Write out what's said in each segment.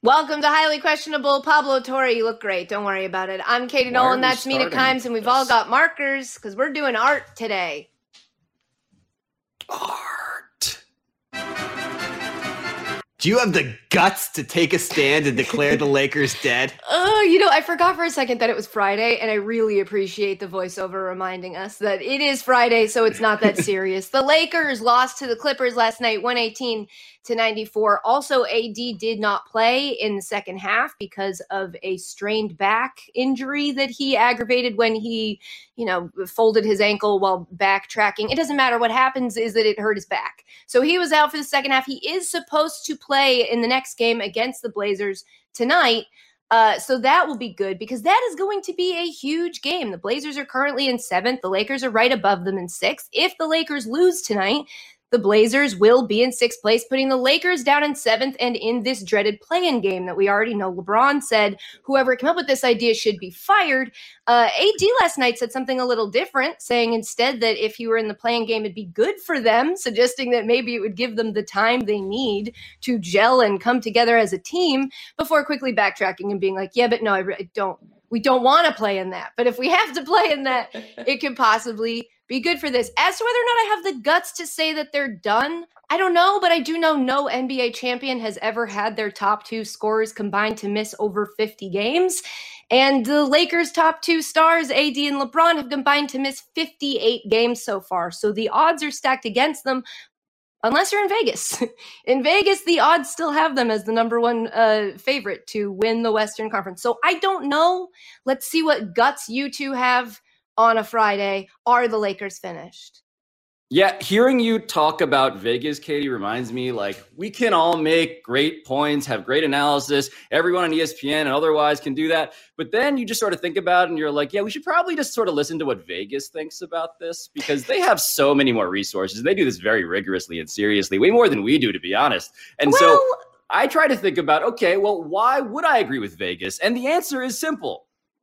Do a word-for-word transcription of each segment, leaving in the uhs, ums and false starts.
Welcome to Highly Questionable. Pablo Torre, you look great. Don't worry about it. I'm Katie Why Nolan. are we That's Mina starting Kimes, and we've this? all got markers because we're doing art today. Art. Do you have the guts to take a stand and declare the Lakers dead? Oh, you know, I forgot for a second that it was Friday, and I really appreciate the voiceover reminding us that it is Friday, so it's not that serious. The Lakers lost to the Clippers last night, one eighteen to ninety-four. Also, A D did not play in the second half because of a strained back injury that he aggravated when he, you know, folded his ankle while backtracking. It doesn't matter. What happens is that it hurt his back. So he was out for the second half. He is supposed to play in the next game against the Blazers tonight. Uh, so that will be good because that is going to be a huge game. The Blazers are currently in seventh. The Lakers are right above them in sixth. If the Lakers lose tonight, the Blazers will be in sixth place, putting the Lakers down in seventh and in this dreaded play-in game that we already know. LeBron said whoever came up with this idea should be fired. Uh, A D last night said something a little different, saying instead that if he were in the play-in game, it'd be good for them, suggesting that maybe it would give them the time they need to gel and come together as a team, before quickly backtracking and being like, yeah, but no, I re- don't. We don't want to play in that. But if we have to play in that, it could possibly be good for this. As to whether or not I have the guts to say that they're done, I don't know, but I do know no N B A champion has ever had their top two scorers combined to miss over fifty games. And the Lakers' top two stars, A D and LeBron, have combined to miss fifty-eight games so far. So the odds are stacked against them. Unless you're in Vegas. In Vegas, the odds still have them as the number one uh, favorite to win the Western Conference. So I don't know. Let's see what guts you two have on a Friday. Are the Lakers finished? Yeah, hearing you talk about Vegas, Katie, reminds me, like, we can all make great points, have great analysis. Everyone on E S P N and otherwise can do that. But then you just sort of think about it and you're like, yeah, we should probably just sort of listen to what Vegas thinks about this, because they have so many more resources. They do this very rigorously and seriously, way more than we do, to be honest. And well, so I try to think about, okay, well, why would I agree with Vegas? And the answer is simple.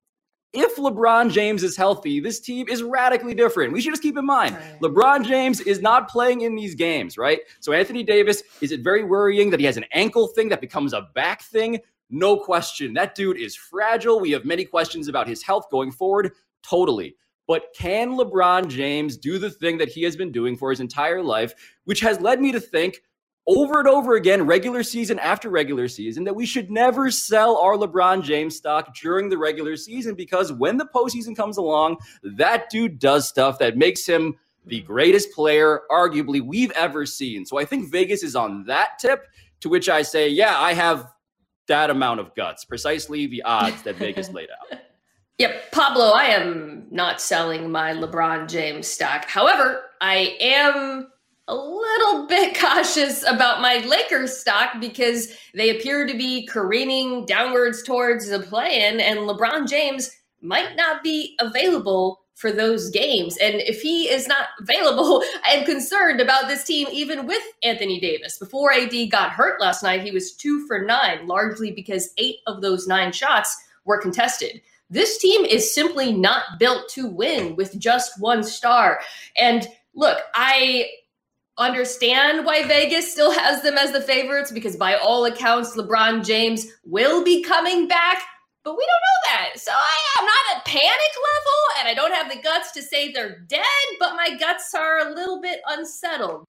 If LeBron James is healthy, this team is radically different. We should just keep in mind, right. LeBron James is not playing in these games, right? So Anthony Davis, is it very worrying that he has an ankle thing that becomes a back thing? No question. That dude is fragile. We have many questions about his health going forward. Totally. But can LeBron James do the thing that he has been doing for his entire life, which has led me to think over and over again, regular season after regular season, that we should never sell our LeBron James stock during the regular season, because when the postseason comes along, that dude does stuff that makes him the greatest player, arguably, we've ever seen. So I think Vegas is on that tip, to which I say, yeah, I have that amount of guts, precisely the odds that Vegas laid out. Yep, Pablo, I am not selling my LeBron James stock. However, I am a little bit cautious about my Lakers stock because they appear to be careening downwards towards the play-in, and LeBron James might not be available for those games. And if he is not available, I'm concerned about this team even with Anthony Davis. Before A D got hurt last night, he was two for nine, largely because eight of those nine shots were contested. This team is simply not built to win with just one star. And look, I understand why Vegas still has them as the favorites, because by all accounts, LeBron James will be coming back, but we don't know that. So I am not at panic level, and I don't have the guts to say they're dead, but my guts are a little bit unsettled.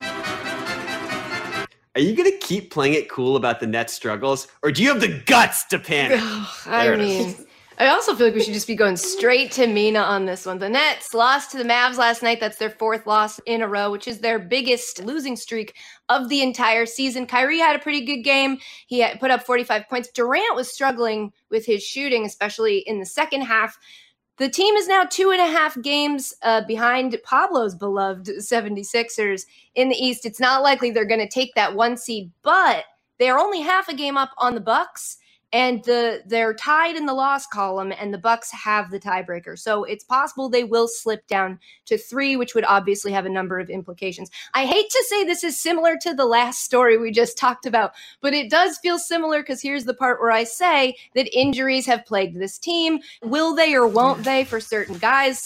Are you going to keep playing it cool about the Nets' struggles, or do you have the guts to panic? I mean, I also feel like we should just be going straight to Mina on this one. The Nets lost to the Mavs last night. That's their fourth loss in a row, which is their biggest losing streak of the entire season. Kyrie had a pretty good game. He had put up forty-five points. Durant was struggling with his shooting, especially in the second half. The team is now two and a half games uh, behind Pablo's beloved seventy-sixers in the East. It's not likely they're going to take that one seed, but they're only half a game up on the Bucks. And the they're tied in the loss column, and the Bucks have the tiebreaker. So it's possible they will slip down to three, which would obviously have a number of implications. I hate to say this is similar to the last story we just talked about, but it does feel similar, because here's the part where I say that injuries have plagued this team. Will they or won't they for certain guys, such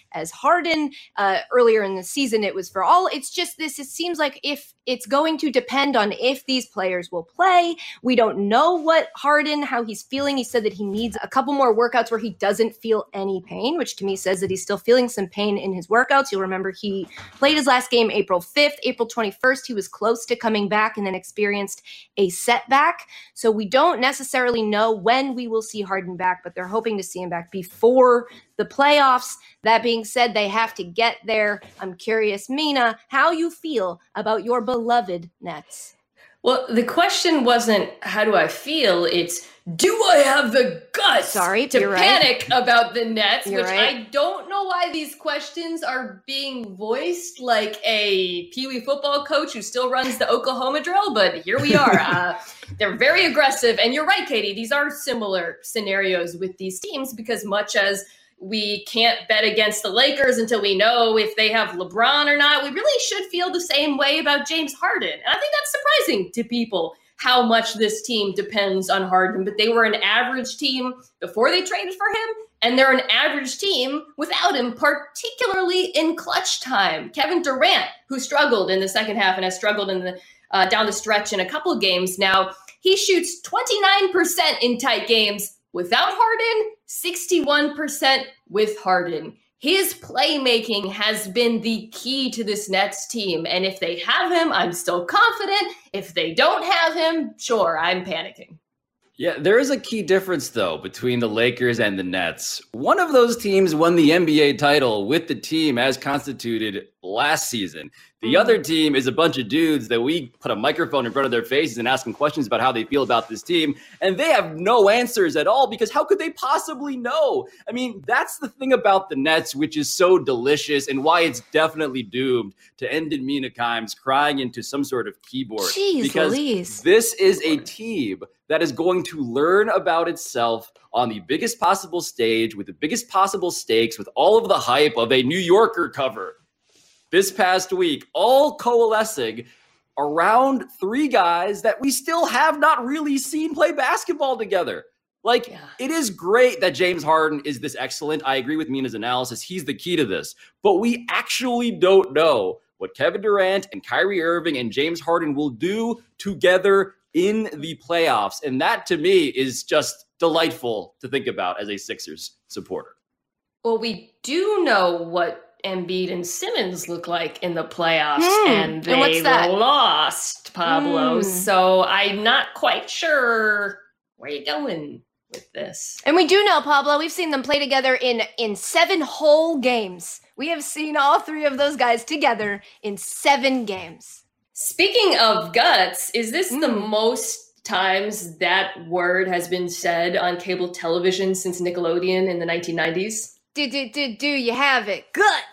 as Harden. Uh, earlier in the season, it was for all. It's just this. It seems like if it's going to depend on if these players will play. We don't know what Harden, how he's feeling. He said that he needs a couple more workouts where he doesn't feel any pain, which to me says that he's still feeling some pain in his workouts. You'll remember he played his last game April fifth. April twenty-first, he was close to coming back and then experienced a setback. So we don't necessarily know when we will see Harden back, but they're hoping to see him back before the playoffs. That being said, they have to get there. I'm curious, Mina, how you feel about your beloved Nets. Well, the question wasn't how do I feel? It's do I have the guts Sorry, to you're panic right. about the Nets? You're which right. I don't know why these questions are being voiced like a Pee Wee football coach who still runs the Oklahoma drill, but here we are. uh, they're very aggressive. And you're right, Katie, these are similar scenarios with these teams because much as we can't bet against the Lakers until we know if they have LeBron or not, we really should feel the same way about James Harden. And I think that's surprising to people how much this team depends on Harden. But they were an average team before they traded for him, and they're an average team without him, particularly in clutch time. Kevin Durant, who struggled in the second half and has struggled in the uh, down the stretch in a couple of games now, he shoots twenty-nine percent in tight games without Harden, sixty-one percent with Harden. His playmaking has been the key to this Nets team. And if they have him, I'm still confident. If they don't have him, sure, I'm panicking. Yeah, there is a key difference, though, between the Lakers and the Nets. One of those teams won the N B A title with the team as constituted last season. The mm-hmm. other team is a bunch of dudes that we put a microphone in front of their faces and ask them questions about how they feel about this team, and they have no answers at all because how could they possibly know? I mean, that's the thing about the Nets, which is so delicious and why it's definitely doomed to end in Mina Kimes crying into some sort of keyboard. Jeez, because Louise. This is a team that is going to learn about itself on the biggest possible stage with the biggest possible stakes with all of the hype of a New Yorker cover this past week, all coalescing around three guys that we still have not really seen play basketball together. Like, yeah. It is great that James Harden is this excellent. I agree with Mina's analysis. He's the key to this. But we actually don't know what Kevin Durant and Kyrie Irving and James Harden will do together in the playoffs. And that, to me, is just delightful to think about as a Sixers supporter. Well, we do know what Embiid and Simmons look like in the playoffs, mm, and they and what's that? lost, Pablo. Mm. So I'm not quite sure where you're going with this. And we do know, Pablo, we've seen them play together in, in seven whole games. We have seen all three of those guys together in seven games. Speaking of guts, is this mm. the most times that word has been said on cable television since Nickelodeon in the nineteen nineties? Do, do, do, do you have it?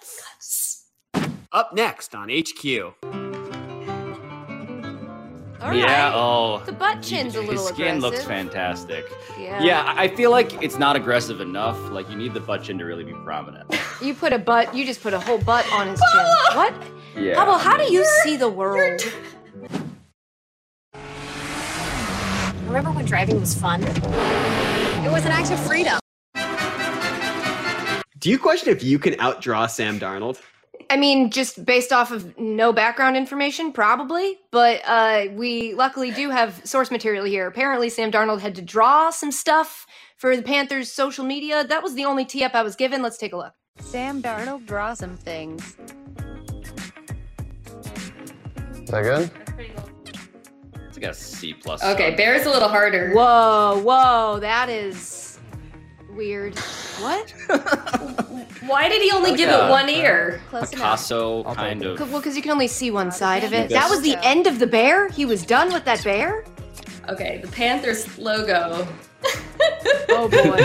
Guts! Guts. Up next on H Q. All yeah, right. oh. The butt chin's a His little skin aggressive. looks fantastic. Yeah. Yeah, I feel like it's not aggressive enough. Like, you need the butt chin to really be prominent. You put a butt, you just put a whole butt on his chin. What? Yeah. Pablo, how do you see the world? Remember when driving was fun? It was an act of freedom. Do you question if you can outdraw Sam Darnold? I mean, just based off of no background information, probably. But uh, we luckily do have source material here. Apparently, Sam Darnold had to draw some stuff for the Panthers' social media. That was the only tee-up I was given. Let's take a look. Sam Darnold draw some things. Is that good? It's like a C plus. Okay, Bear's a little harder. Whoa, whoa, that is weird. What? Why did he only Like give a- it one ear? Close enough. Picasso I'll kind take of. Well, because you can only see one side of it. Yes. That was the end of the bear? He was done with that bear? Okay, the Panthers logo. Oh, boy.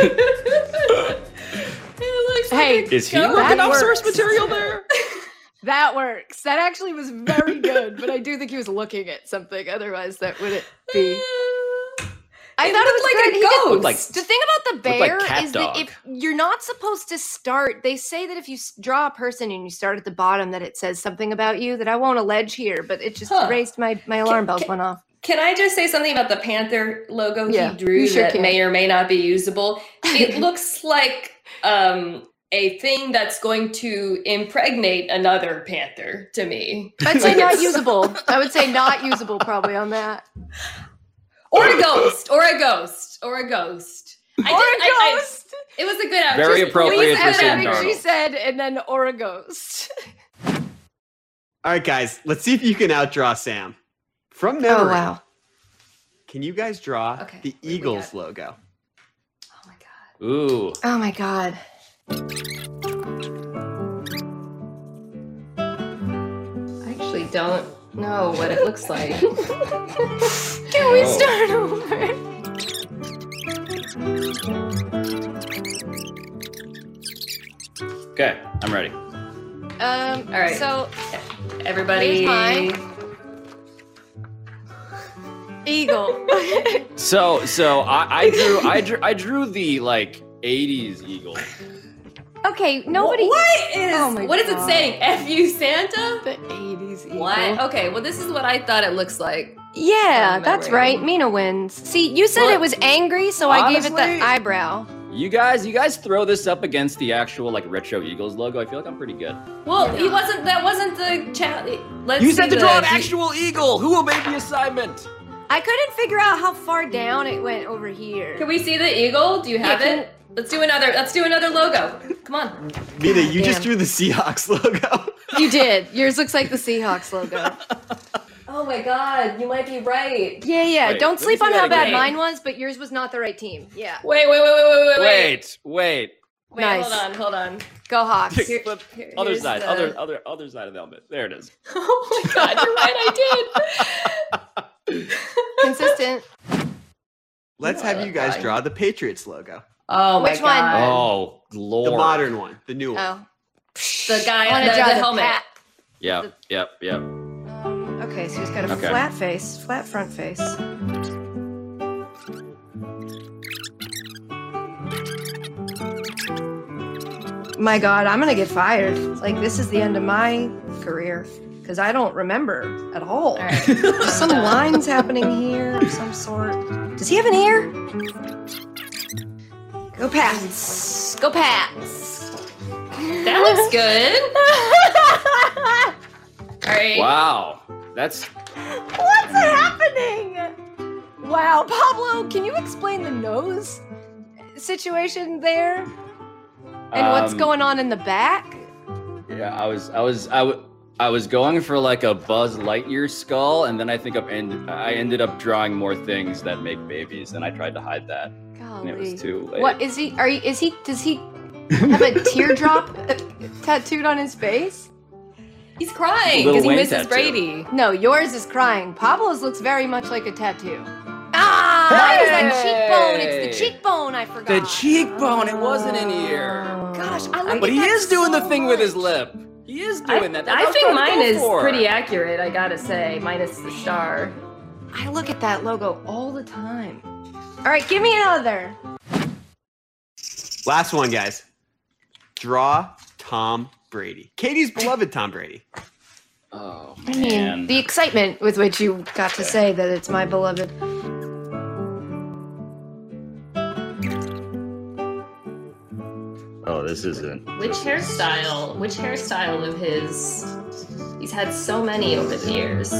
It looks Hey, like a Is he goat. looking up works. source material there? That works. That actually was very good, but I do think he was looking at something. Otherwise, that wouldn't be. I It thought it was looked like great. a He did- goat. Looked like- the thing about the looked like bear cat is dog. that if you're not supposed to start, they say that if you s- draw a person and you start at the bottom, that it says something about you that I won't allege here, but it just Huh. raised my, my alarm Can- bells can- went off. Can I just say something about the Panther logo Yeah, he drew you sure that can. may or may not be usable? It looks like um, a thing that's going to impregnate another panther to me. I'd say not usable. I would say not usable probably on that. Or a ghost. Or a ghost. Or a ghost. I Or did, a I, ghost. I, it was a good outfit. Very appropriate Please for add Sam everything she Darnold. said, and then or a ghost. All right, guys, let's see if you can outdraw Sam. From Oh memory, wow. can you guys draw Okay, the what do we Eagles got? logo? Oh my god. Ooh. Oh my god. I actually don't know what it looks like. Can we Oh. start over? Okay, I'm ready. Um. All right. So Everybody. Here's mine. eagle. So, so I, I drew, I drew, I drew the like eighties eagle. Okay. Nobody. What is Oh my what is it God. saying? F you Santa? The eighties eagle. What? Okay, well this is what I thought it looks like. Yeah, From that's memory. right. Mina wins. See, you said Well, it was angry, so I gave it honestly- the eyebrow. You guys, you guys throw this up against the actual like retro Eagles logo. I feel like I'm pretty good. Well, he wasn't that wasn't the chat. Let's You see said to the- draw an do you- actual eagle. Who obeyed the assignment? I couldn't figure out how far down it went over here. Can we see the eagle? Do you have can- it? Let's do another. Let's do another logo. Come on. Mina, you just damn. drew the Seahawks logo. You did. Yours looks like the Seahawks logo. Oh my God, you might be right. Yeah, yeah. Wait, Don't let me sleep see on that how bad again. mine was, but yours was not the right team. Yeah. Wait, wait, wait, wait, wait, wait, wait. Wait, wait. Wait, Nice. hold on, hold on. Go Hawks. Flip, flip. here- Other here's side, the- other, other, other side of the helmet. There it is. Oh my God, you're right. I did. Consistent. Let's Oh, have you guys God. draw the Patriots logo. Oh my Which one? God. Oh, Lord. The modern one, the new one. Oh. The guy I on want the, to draw the the helmet. pat. Yep, yep, yep. Um, okay, so he's got a Okay. flat face, flat front face. My God, I'm gonna get fired. Like this is the end of my career because I don't remember at all. All right. There's some lines happening here of some sort. Does he have an ear? Go Pats. Go Pats. That looks good. All right. Wow, that's What's happening? Wow, Pablo, can you explain the nose situation there? And what's um, going on in the back? Yeah, I was, I was, I, w- I was going for like a Buzz Lightyear skull, and then I think I've end- I ended up drawing more things that make babies, and I tried to hide that, and it Golly. was too late. What is he? Are you? Is he? Does he have a teardrop tattooed on his face? He's crying Lil because he Wayne misses tattoo. Brady. No, yours is crying. Pablo's looks very much like a tattoo. Ah, mine is that cheekbone. It's the Hey! cheekbone. I forgot. The cheekbone, it wasn't in here. Gosh, I like But it he that is doing the so thing with his much. lip. He is I, doing that. That's I what was think trying to mine go is for. pretty accurate, I gotta say, minus the star. I look at that logo all the time. All right, give me another. Last one, guys. Draw Tom Brady. Katie's beloved Tom Brady. Oh I mean, man. the excitement with which you got to say that it's my beloved. Oh, this isn't. Which hairstyle? Which hairstyle of his? He's had so many over the years.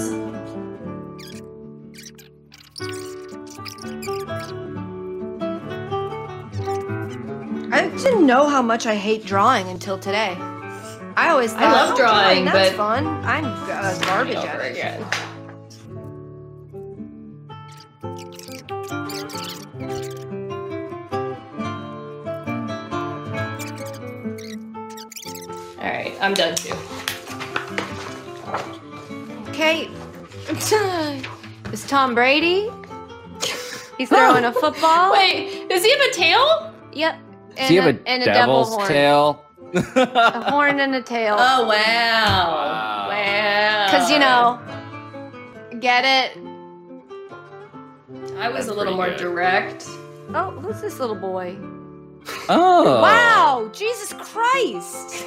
I didn't know how much I hate drawing until today. I always thought, I love "Oh, drawing, that's but- fun. I'm uh, garbage Over at it. again. All right, I'm done too. Okay. It's Tom Brady. He's throwing a football. Wait, does he have a tail? Yep. And Does he have a, and a devil devil's horn. tail? A horn and a tail. Oh wow! Wow. Wow! Because, you know, get it? I was That's a little pretty more good. direct. Oh, who's this little boy? Oh. Wow! Jesus Christ!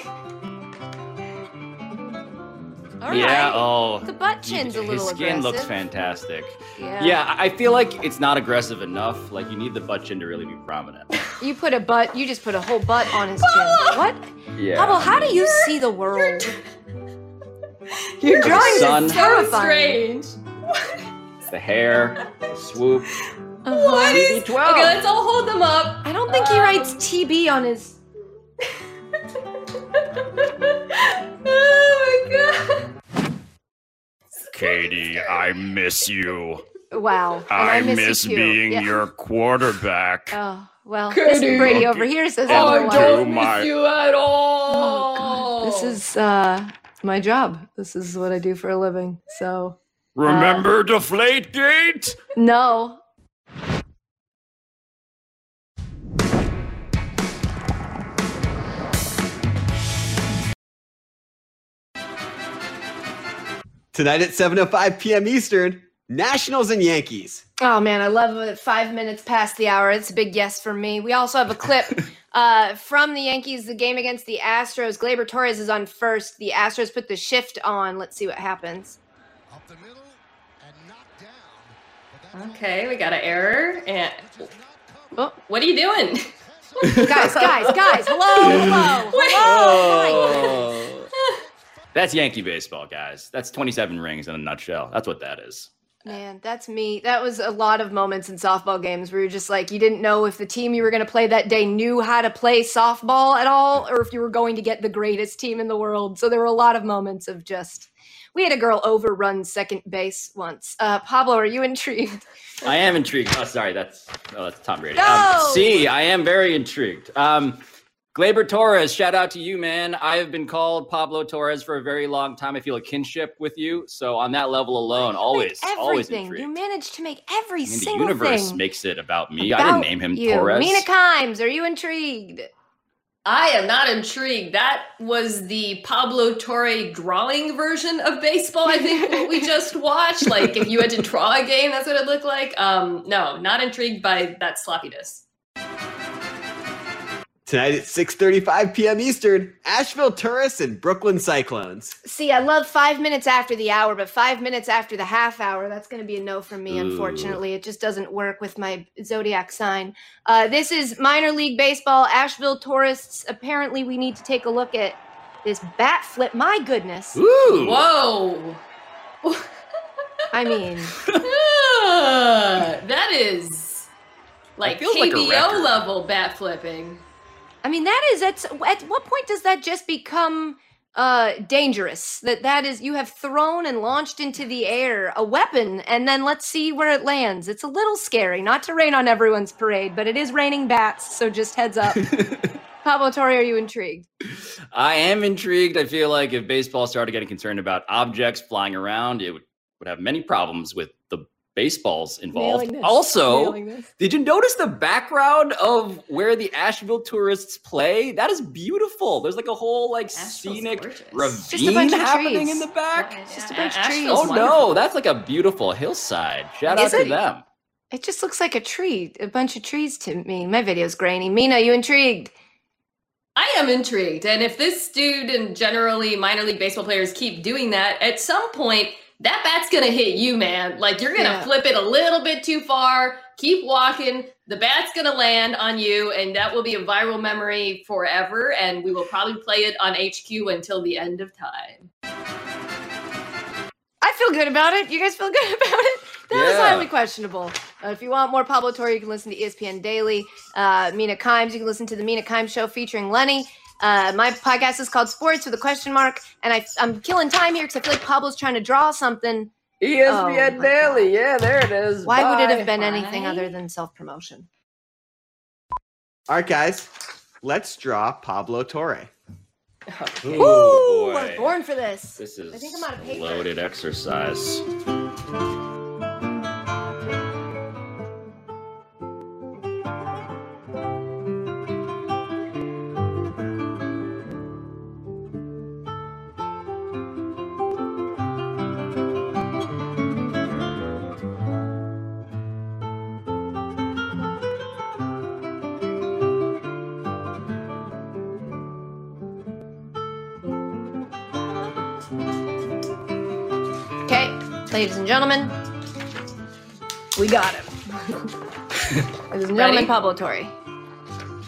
All right. Yeah. Oh. The butt chin's a His little skin aggressive. looks fantastic. Yeah. Yeah, I I feel like it's not aggressive enough. Like you need the butt chin to really be prominent. You put a butt, you just put a whole butt on his chin. What? Yeah. Pablo, how do you see the world? Your Your drawing sun. is so terrifying. strange. The hair, the swoop. Uh-huh. What is? B twelve. Okay, let's all hold them up. I don't think he Um, writes T B on his. Oh my god. Katie, I miss you. Wow. And I, miss, miss you too. being Yeah. your quarterback. Oh well, Katie. Mister Brady over here says I otherwise. don't miss my- you at all. Oh god, this is uh my job. This is what I do for a living. So Remember Deflategate? no. Tonight at seven oh five p.m. Eastern, Nationals and Yankees. Oh man, I love it. Five minutes past the hour. It's a big yes from me. We also have a clip uh, from the Yankees, the game against the Astros. Gleyber Torres is on first. The Astros put the shift on. Let's see what happens. Up the middle and knocked down. But that Okay, we got an error. And Oh, what are you doing? guys, guys, guys! Hello, hello, hello! Hi. Oh. That's Yankee baseball, guys. That's twenty-seven rings in a nutshell. That's what that is. Man, that's me. That was a lot of moments in softball games where you're just like, you didn't know if the team you were going to play that day knew how to play softball at all, or if you were going to get the greatest team in the world. So there were a lot of moments of just, we had a girl overrun second base once. Uh, Pablo, are you intrigued? I am intrigued. Oh, sorry. That's oh, that's Tom Brady. No! Um, see, I am very intrigued. Um, Gleyber Torres, shout out to you, man. I have been called Pablo Torres for a very long time. I feel a kinship with you. So on that level alone, always, Make always everything. intrigued. You managed to make every I mean, the single universe thing. makes it about me. I didn't about name him you. Torres. Mina Kimes, are you intrigued? I am not intrigued. That was the Pablo Torre drawing version of baseball, I think, what we just watched. Like, if you had to draw a game, that's what it looked like. Um, no, not intrigued by that sloppiness. Tonight at six thirty-five p.m. Eastern, Asheville Tourists and Brooklyn Cyclones. See, I love five minutes after the hour, but five minutes after the half hour, that's going to be a no from me, Ooh. unfortunately. It just doesn't work with my zodiac sign. Uh, this is minor league baseball. Asheville Tourists. Apparently, we need to take a look at this bat flip. My goodness. Ooh. Whoa. I mean, Ah, that is like feels like a K B O record. level bat flipping. I mean, that is, that's, at what point does that just become uh, dangerous? That that is, you have thrown and launched into the air a weapon, and then let's see where it lands. It's a little scary, not to rain on everyone's parade, but it is raining bats, so just heads up. Pablo Torre, are you intrigued? I am intrigued. I feel like if baseball started getting concerned about objects flying around, it would, would have many problems with the baseballs involved. Nailing this. Also, Nailing this. did you notice the background of where the Asheville Tourists play? That is beautiful. There's like a whole like Asheville's scenic gorgeous. ravine Just a bunch of happening trees. in the back. It's just a bunch of trees. Oh no, that's like a beautiful hillside. Shout Is out to it? them. It just looks like a tree, a bunch of trees to me. My video's grainy. Mina, you intrigued? I am intrigued. And if this dude and generally minor league baseball players keep doing that, at some point, that bat's going to hit you, man. Like, you're going to Yeah. flip it a little bit too far, keep walking, the bat's going to land on you, and that will be a viral memory forever, and we will probably play it on H Q until the end of time. I feel good about it. You guys feel good about it? That was Yeah. highly questionable. Uh, if you want more Pablo Torre, you can listen to E S P N Daily. Uh, Mina Kimes, you can listen to the Mina Kimes Show featuring Lenny. Uh, my podcast is called Sports with a question mark, and I, I'm killing time here because I feel like Pablo's trying to draw something. E S P N Oh, my Daily. God. Yeah, there it is. Why would it Bye. have been anything Bye. other than self-promotion? All right, guys, let's draw Pablo Torre. Okay. Ooh, Woo! boy. We're born for this. This is I think I'm out of paper. loaded exercise. Okay, ladies and gentlemen, we got him. Ladies and gentlemen, Ready? Pablo Torre.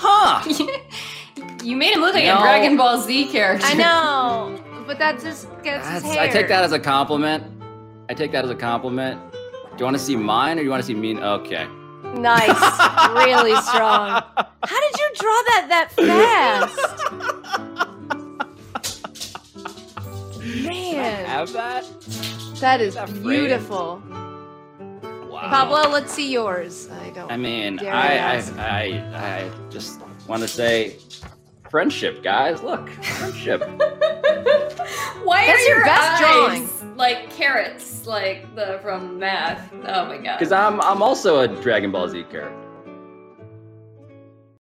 Huh. You made him look like No. a Dragon Ball Z character. I know, but that's his, that's his That's- hair. I take that as a compliment. I take that as a compliment. Do you want to see mine or do you want to see me? Okay. Nice. Really strong. How did you draw that that fast? Man, Have that? that is that framed? beautiful. Wow. Pablo, let's see yours. I don't. I mean, dare I, ask. I, I, I just want to say friendship, guys. Look, friendship. Why That's are your your best eyes like carrots, like the from math? Oh my god. Because I'm, I'm also a Dragon Ball Z character.